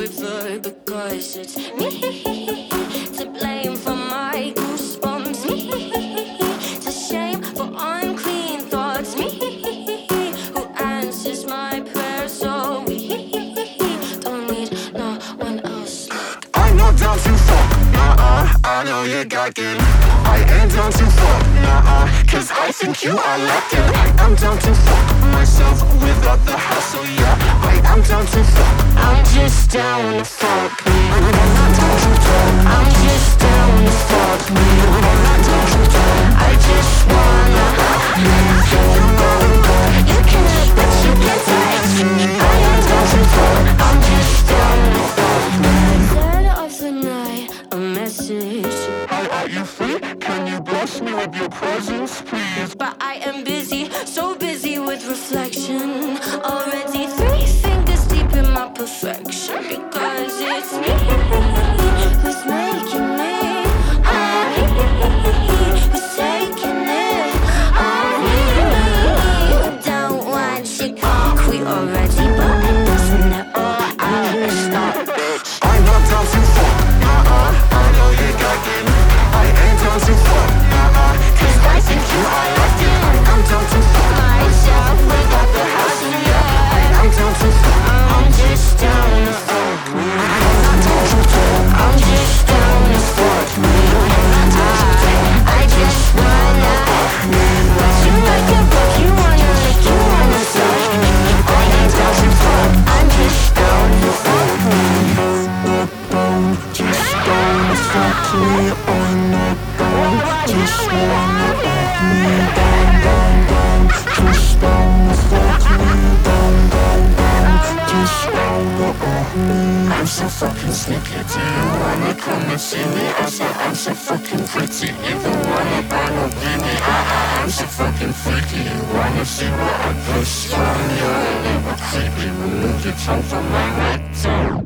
prefer because it's me to blame for my goosebumps, me to shame for unclean thoughts, me who answers my prayers, so we don't need no one else. I'm not down to fuck, I know you're gagging. I ain't down to fuck, cause I think you are lacking. I am down to fuck myself without the hassle, yeah. I am down to fuck, I'm just down to fuck me. I'm just down to fuck me. I just wanna leave you alone. You can't, but you can text me. I am down to fuck, I'm just down to fuck me. Dead of the night, a message. Hi, are you free? Can you bless me with your presence, please? But I am busy, so busy with reflection. Already 3 fingers deep in my perfection. Because it's me who's making me, who's taking it on me. Don't want you concrete already, but it doesn't at all. It's not. I'm not down to fuck, I know you're gagging. I ain't down to fuck, cause I think you are lacking. I'm down to fuck Myself without the house in your I'm down to fuck, I'm just down to fuck me. I'm just down to fuck me. I just wanna watch you like a book. You wanna lick, you wanna suck me. I ain't down to fuck. I'm just down to fuck me. just down to fuck me. I'm not down, just wanna fuck me. Down, just down to fuck me. Down, just down to fuck me. I'm so fucking sneaky, do you wanna come and see me? I said I'm so fucking pretty, even wanna buy no baby. I'm so fucking freaky, you wanna see what I push from? You're a little creepy, remove your tongue from my rectum.